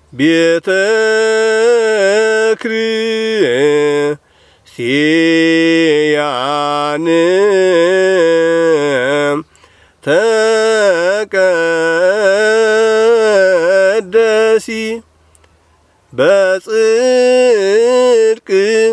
ቤተ ክርስቲያን ተቀደሲ በጽድቅ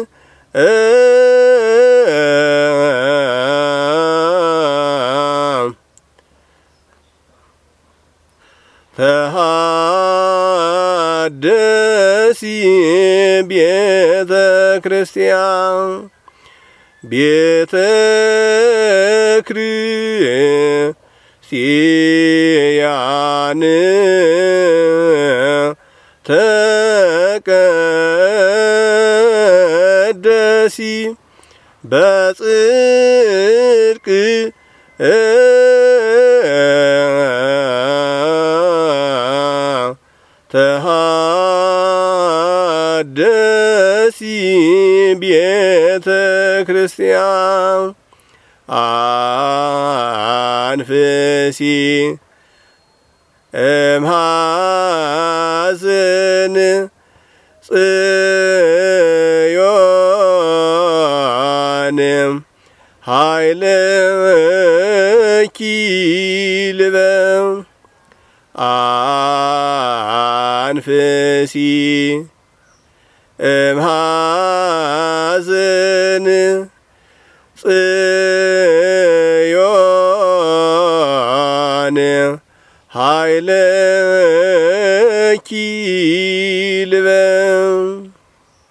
ተሃደሲ ቤተ ክርስቲያን ቤተ ክርስቲያን ተቀደሲ በጽድቅ ተሃደሲ ቤተ ክርስቲያን አንፍሲ እምኀዘን ጽዮን ኃይለኪ ልበም አንፍሲ እምኀዘን ጽዮን ኃይለኪ ልበም